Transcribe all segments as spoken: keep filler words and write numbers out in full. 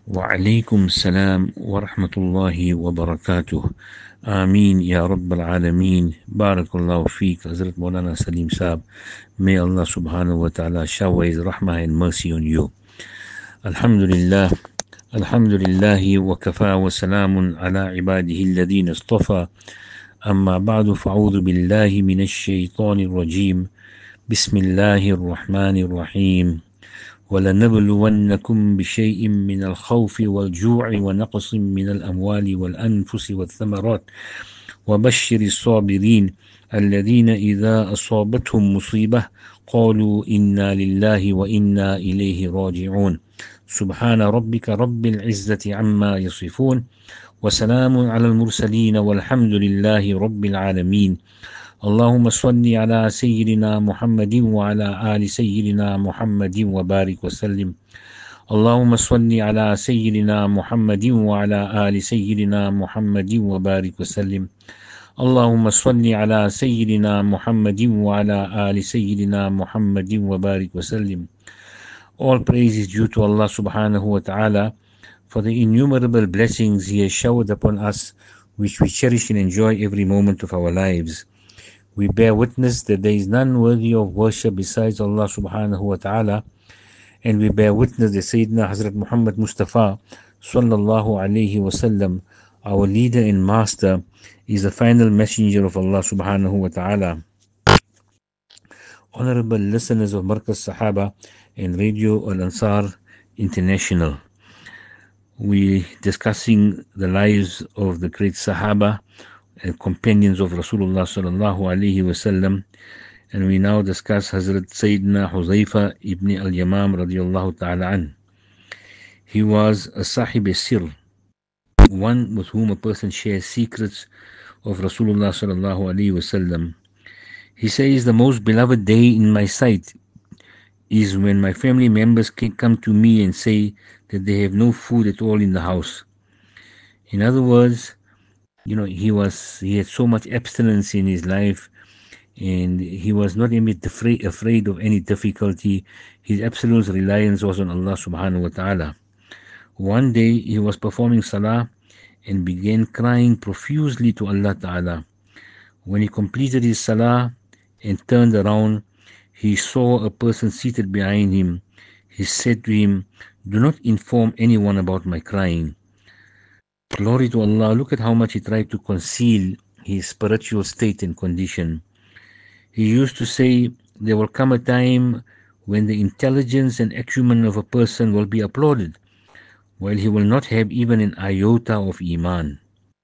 وعليكم السلام ورحمة الله وبركاته. آمين يا رب العالمين. Barakallahu feek, Hazrat Maulana Salim Saab. May Allah subhanahu wa ta'ala shower His rahmah and mercy on you. Alhamdulillah. Alhamdulillahi wa kafa wa salamun ala ibadihi alladhina istafa. أما بعد فأعوذ بالله من الشيطان الرجيم. بسم الله الرحمن الرحيم. ولنبلونكم بشيء من الخوف والجوع ونقص من الأموال والأنفس والثمرات وبشر الصابرين الذين إذا أصابتهم مصيبة قالوا إنا لله وإنا إليه راجعون. سبحان ربك رب العزة عما يصفون وسلام على المرسلين والحمد لله رب العالمين. اللهم صل على سيدنا محمد وعلى آل سيدنا محمد وبارك وسلم. اللهم صل على سيدنا محمد وعلى آل سيدنا محمد وبارك وسلم. اللهم صل على سيدنا محمد وعلى آل سيدنا محمد وبارك وسلم. All praise is due to Allah subhanahu wa ta'ala for the innumerable blessings He has showered upon us, which we cherish and enjoy every moment of our lives. We bear witness that there is none worthy of worship besides Allah subhanahu wa ta'ala, and we bear witness that Sayyidina Hazrat Muhammad Mustafa sallallahu alayhi wasallam, our leader and master, is the final messenger of Allah subhanahu wa ta'ala. Honorable listeners of Markaz Sahaba and Radio Al-Ansar International, we discussing the lives of the great Sahaba and companions of Rasulullah sallallahu alaihi wasallam, and we now discuss Hazrat Sayyidina Huzaifa ibn al-Yamam radiyallahu ta'ala an. He was a sahib sir, one with whom a person shares secrets of Rasulullah sallallahu alaihi wasallam. He says, the most beloved day in my sight is when my family members can come to me and say that they have no food at all in the house. In other words, you know, he was he had so much abstinence in his life, and he was not even afraid, afraid of any difficulty. His absolute reliance was on Allah subhanahu wa ta'ala. One day he was performing salah and began crying profusely to Allah ta'ala. When he completed his salah and turned around, he saw a person seated behind him. He said to him, "Do not inform anyone about my crying." Glory to Allah, look at how much he tried to conceal his spiritual state and condition. He used to say, there will come a time when the intelligence and acumen of a person will be applauded, while he will not have even an iota of iman.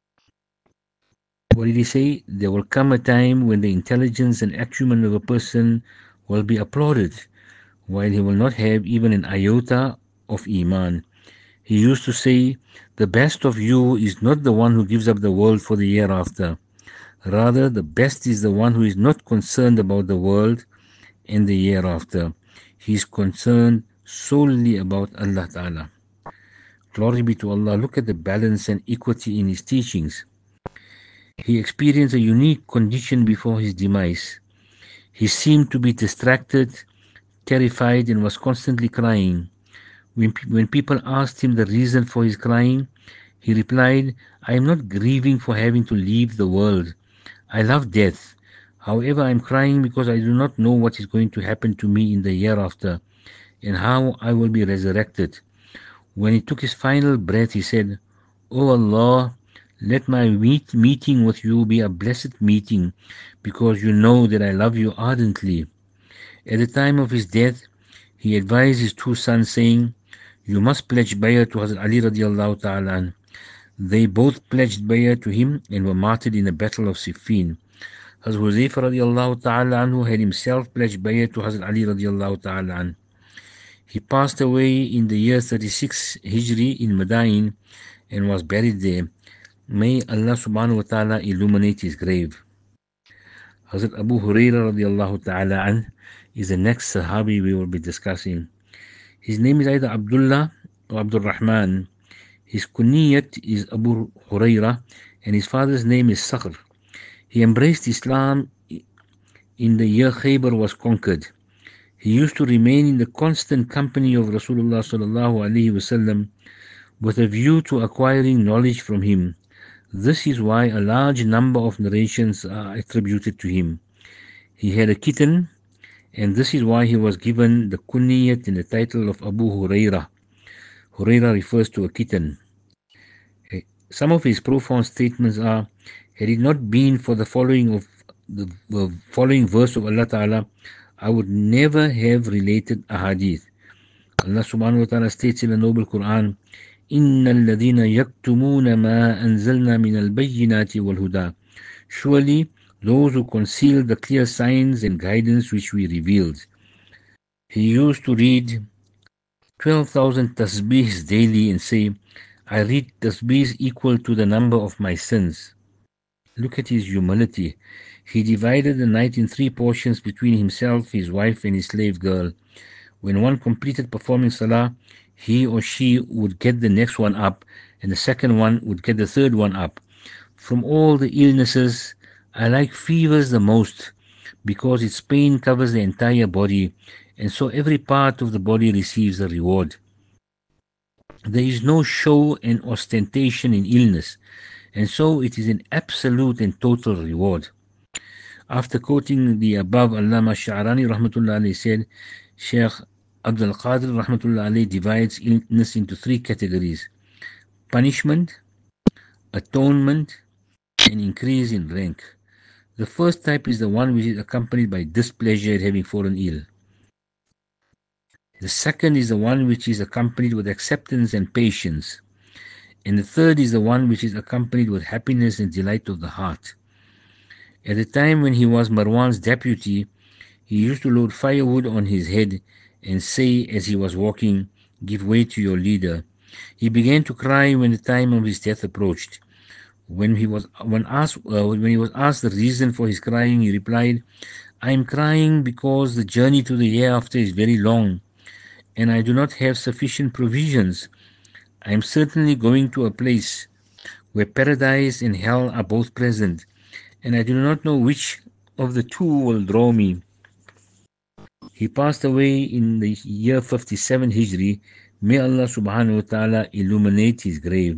What did he say? There will come a time when the intelligence and acumen of a person will be applauded, while he will not have even an iota of iman. He used to say, the best of you is not the one who gives up the world for the hereafter. Rather, the best is the one who is not concerned about the world and the hereafter. He is concerned solely about Allah Ta'ala. Glory be to Allah. Look at the balance and equity in his teachings. He experienced a unique condition before his demise. He seemed to be distracted, terrified, and was constantly crying. When, when people asked him the reason for his crying, he replied, I am not grieving for having to leave the world. I love death. However, I am crying because I do not know what is going to happen to me in the hereafter and how I will be resurrected. When he took his final breath, he said, O Allah, let my meet, meeting with you be a blessed meeting, because you know that I love you ardently. At the time of his death, he advised his two sons, saying, you must pledge bay'ah to Hazrat Ali radiallahu ta'ala an. They both pledged bay'ah to him and were martyred in the battle of Siffin. Hazrat Huzaifa radiallahu ta'ala anhu had himself pledged bay'ah to Hazrat Ali radiallahu ta'ala an. He passed away in the year thirty-six Hijri in Madain and was buried there. May Allah subhanahu wa ta'ala illuminate his grave. Hazrat Abu Hurairah radiallahu ta'ala an is the next Sahabi we will be discussing. His name is either Abdullah or Abdul Rahman. His kunyat is Abu Hurairah and his father's name is Sakhr. He embraced Islam in the year Khaybar was conquered. He used to remain in the constant company of Rasulullah sallallahu alaihi wasallam, with a view to acquiring knowledge from him. This is why a large number of narrations are attributed to him. He had a kitten, and this is why he was given the kunyat and the title of Abu Huraira. Huraira refers to a kitten. Some of his profound statements are, had it not been for the following of the, the following verse of Allah Ta'ala, I would never have related a hadith. Allah subhanahu wa ta'ala states in the Noble Quran, إِنَّ الَّذِينَ يَكْتُمُونَ مَا أَنزَلْنَا مِنَ الْبَيِّنَاتِ وَالْهُدَى. Surely those who conceal the clear signs and guidance which we revealed. He used to read twelve thousand tasbihs daily and say, I read tasbihs equal to the number of my sins. Look at his humility. He divided the night in three portions between himself, his wife, and his slave girl. When one completed performing salah, he or she would get the next one up, and the second one would get the third one up. From all the illnesses, I like fevers the most, because its pain covers the entire body, and so every part of the body receives a reward. There is no show and ostentation in illness, and so it is an absolute and total reward. After quoting the above, Allama Sha'rani rahmatullah alayhi said, Sheikh Abdul Qadir rahmatullah alayhi divides illness into three categories: punishment, atonement, and increase in rank. The first type is the one which is accompanied by displeasure at having fallen ill. The second is the one which is accompanied with acceptance and patience. And the third is the one which is accompanied with happiness and delight of the heart. At the time when he was Marwan's deputy, he used to load firewood on his head and say as he was walking, give way to your leader. He began to cry when the time of his death approached. When he was when asked uh, when he was asked the reason for his crying, he replied, I am crying because the journey to the hereafter is very long, and I do not have sufficient provisions. I am certainly going to a place where paradise and hell are both present, and I do not know which of the two will draw me. He passed away in the year fifty-seven Hijri. May Allah subhanahu wa ta'ala illuminate his grave.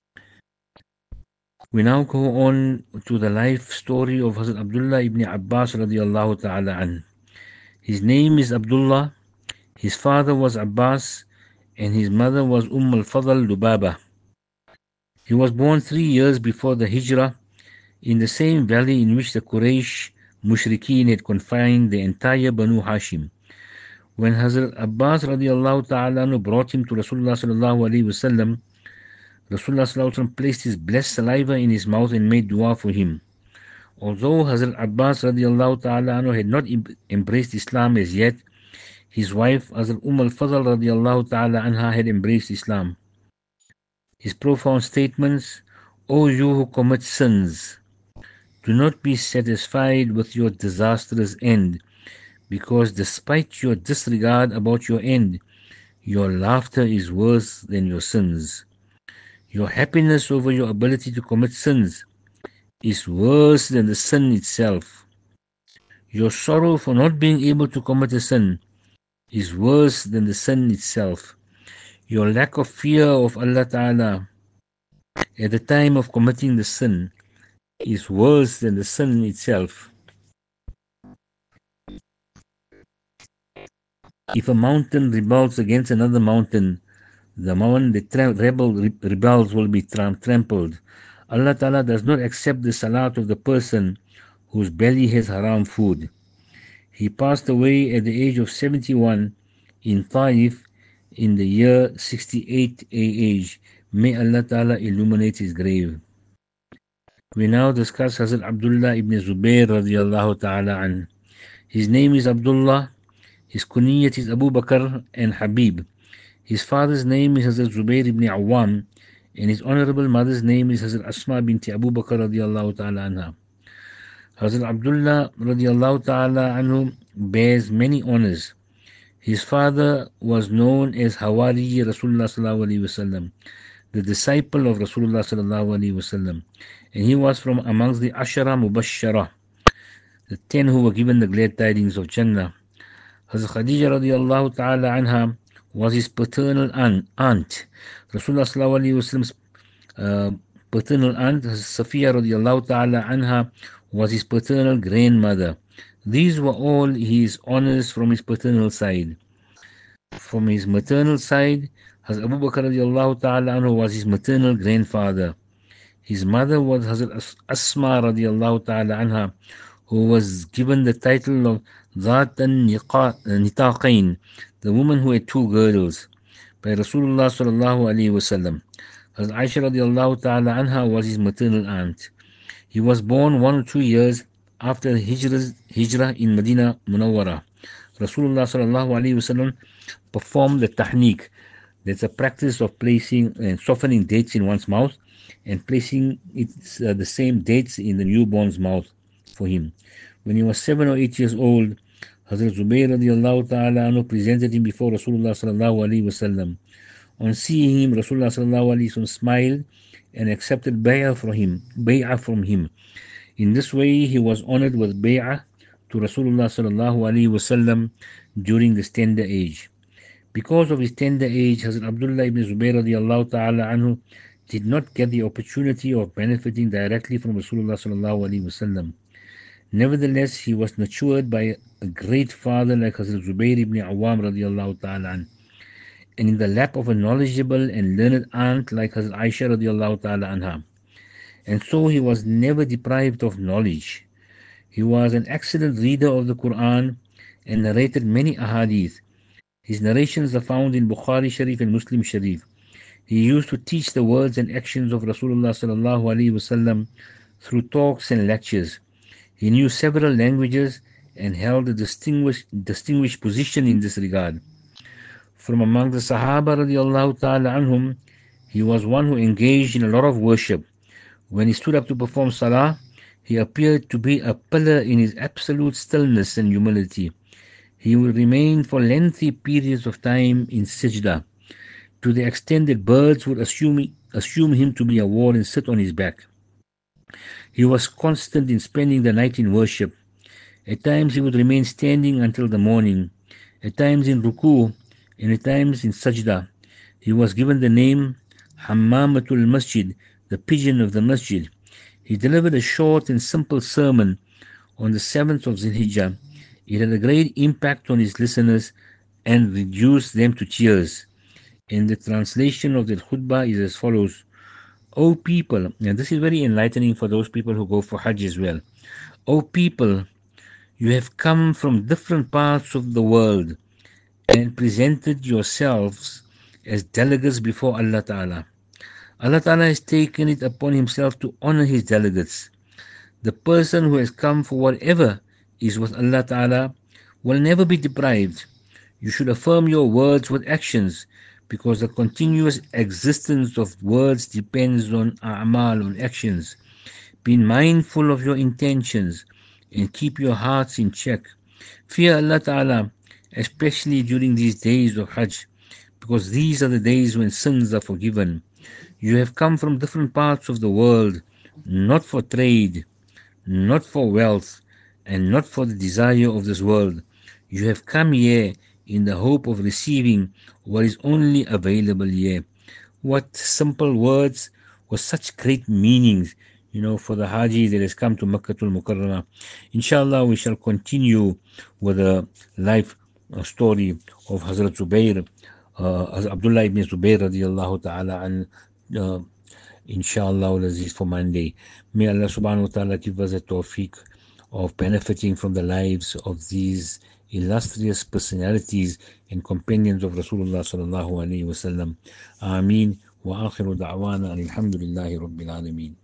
We now go on to the life story of Hazrat Abdullah ibn Abbas radiallahu ta'ala an. His name is Abdullah. His father was Abbas, and his mother was Umm al-Fadl Lubaba. He was born three years before the Hijrah in the same valley in which the Quraysh Mushrikeen had confined the entire Banu Hashim. When Hazrat Abbas radiallahu ta'ala brought him to Rasulullah sallallahu alayhi wasallam, Rasulullah sallallahu alayhi wasallam placed his blessed saliva in his mouth and made dua for him. Although Hazrat Abbas radiallahu ta'ala had not embraced Islam as yet, his wife Hazrat Umm al-Fadl radiallahu ta'ala anha had embraced Islam. His profound statements, O you who commit sins, do not be satisfied with your disastrous end, because despite your disregard about your end, your laughter is worse than your sins. Your happiness over your ability to commit sins is worse than the sin itself. Your sorrow for not being able to commit a sin is worse than the sin itself. Your lack of fear of Allah Ta'ala at the time of committing the sin is worse than the sin itself. If a mountain rebels against another mountain, the moment the tra- rebel re- rebels will be tra- trampled. Allah Ta'ala does not accept the salat of the person whose belly has haram food. He passed away at the age of seventy-one in Taif in the year sixty-eight A H. May Allah Ta'ala illuminate his grave. We now discuss Hazrat Abdullah ibn Zubayr radiallahu ta'ala an. His name is Abdullah. His kunyat is Abu Bakr and Habib. His father's name is Hazrat Zubayr ibn Awam, and his honorable mother's name is Hazrat Asma binti Abu Bakr radiallahu ta'ala anha. Hazrat Abdullah radiallahu ta'ala anhu bears many honors. His father was known as Hawari Rasulullah sallallahu alaihi wasallam, the disciple of Rasulullah sallallahu alaihi wasallam, and he was from amongst the Ashara Mubashshara, the ten who were given the glad tidings of Jannah. Hazrat Khadija radiallahu ta'ala anha was his paternal aunt. aunt. Rasulullah sallallahu alayhi wasallam's uh, paternal aunt, Safiya radiallahu ta'ala anha, was his paternal grandmother. These were all his honors from his paternal side. From his maternal side, Hazrat Abu Bakr radiallahu ta'ala anhu was his maternal grandfather. His mother was Hazrat Asma radiallahu ta'ala anha, who was given the title of Zat al-Nitaqain, the woman who had two girdles, by Rasulullah sallallahu alayhi wasallam. Hazrat Aisha radiallahu ta'ala anha was his maternal aunt. He was born one or two years after Hijrah, Hijrah in Medina Munawwara. Rasulullah sallallahu alayhi wasallam performed the tahniq. That's a practice of placing and softening dates in one's mouth and placing it, uh, the same dates in the newborn's mouth for him. When he was seven or eight years old, Hazrat Zubayr radiallahu ta'ala anhu presented him before Rasulullah sallallahu alayhi wasallam. On seeing him, Rasulullah sallallahu alayhi wasallam smiled and accepted bay'ah from him. Bay'ah from him. In this way, he was honored with bay'ah to Rasulullah sallallahu alayhi wasallam during this tender age. Because of his tender age, Hazrat Abdullah ibn Zubayr radiallahu ta'ala anhu did not get the opportunity of benefiting directly from Rasulullah sallallahu alayhi wasallam. Nevertheless, he was nurtured by a great father like Hazrat Zubayr ibn Awam radiallahu ta'ala anhu, and in the lap of a knowledgeable and learned aunt like Hazrat Aisha radiallahu ta'ala anha. And so he was never deprived of knowledge. He was an excellent reader of the Quran and narrated many ahadith. His narrations are found in Bukhari Sharif and Muslim Sharif. He used to teach the words and actions of Rasulullah sallallahu alaihi wasallam through talks and lectures. He knew several languages and held a distinguished distinguished position in this regard. From among the Sahaba radiallahu ta'ala anhum, he was one who engaged in a lot of worship. When he stood up to perform salah, he appeared to be a pillar in his absolute stillness and humility. He would remain for lengthy periods of time in sajda, to the extent that birds would assume, assume him to be a wall and sit on his back. He was constant in spending the night in worship. At times he would remain standing until the morning, at times in ruku, and at times in sajda. He was given the name Hammamatul Masjid, the pigeon of the masjid. He delivered a short and simple sermon on the seventh of Zilhijjah. It had a great impact on his listeners and reduced them to tears. And the translation of the khutbah is as follows. O people, and this is very enlightening for those people who go for Hajj as well. O people, you have come from different parts of the world and presented yourselves as delegates before Allah Ta'ala. Allah Ta'ala has taken it upon himself to honor his delegates. The person who has come for whatever is with Allah Ta'ala will never be deprived. You should affirm your words with actions, because the continuous existence of words depends on a'mal, on actions. Be mindful of your intentions and keep your hearts in check. Fear Allah Ta'ala, especially during these days of Hajj, because these are the days when sins are forgiven. You have come from different parts of the world, not for trade, not for wealth, and not for the desire of this world. You have come here in the hope of receiving what is only available here. What simple words with such great meanings, you know, for the Haji that has come to Makkatul Mukarramah. Inshallah, we shall continue with the life uh, story of Hazrat Zubayr, uh, Hazrat Abdullah ibn Zubayr radiallahu ta'ala an, uh, inshallah for Monday. May Allah subhanahu wa ta'ala give us a tawfiq of benefiting from the lives of these illustrious personalities and companions of Rasulullah sallallahu alayhi wa sallam. Ameen. Wa akhiru da'wana alhamdulillahi rabbil alameen.